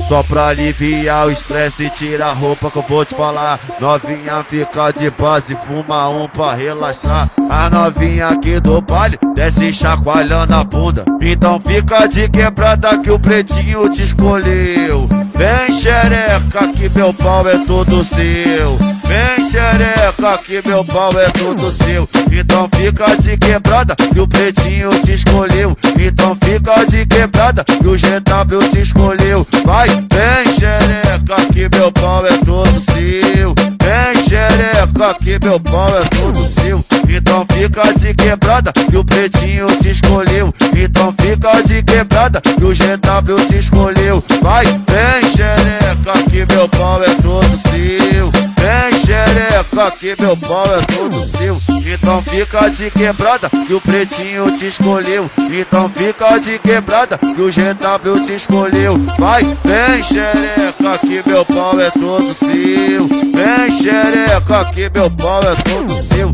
Só pra aliviar o estresse, tira a roupa que eu vou te falar. Novinha fica de base, fuma um pra relaxar. A novinha aqui do baile desce chacoalhando a bunda. Então fica de quebrada que o pretinho te escolheu. Vem xereca que meu pau é todo seu. Vem xereca que meu pau é todo seu. Então fica de quebrada que o pretinho te escolheu. Então fica de quebrada que o GW te escolheu. Vai, vem xereca que meu pau é todo seu. Vem xereca que meu pau é todo seu. Então fica de quebrada que o pretinho te escolheu. Então fica de quebrada que o GW te escolheu. Vai, vem xereca que meu pau é todo seu. Vem xereca que meu pau é todo seu. Então fica de quebrada que o pretinho te escolheu. Então fica de quebrada que o GW te escolheu. Vai, vem xereca que meu pau é todo seu. Vem xereca que meu pau é todo seu.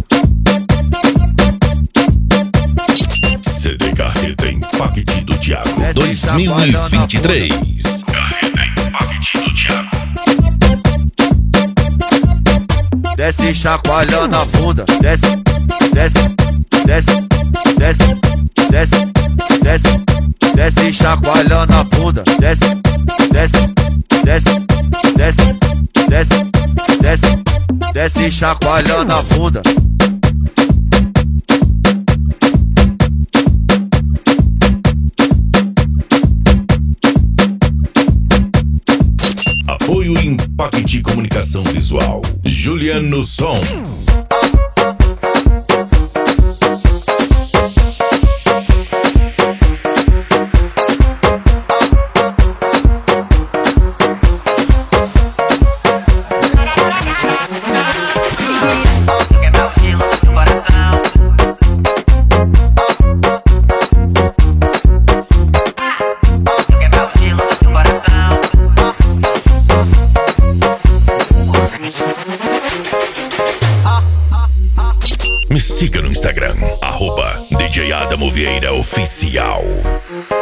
CD Carreta Impact do Thiago 2023. Carreta Impact do Thiago. Desce chacoalhando a bunda. Desce, desce, desce, desce, desce, desce, desce chacoalhando a bunda. Desce, desce, desce, desce, desce, desce, desce chacoalhando a bunda. Apoio Impact Comunicação Visual. Juliano Som. Me siga no Instagram, @DJ Adamo Vieira Oficial.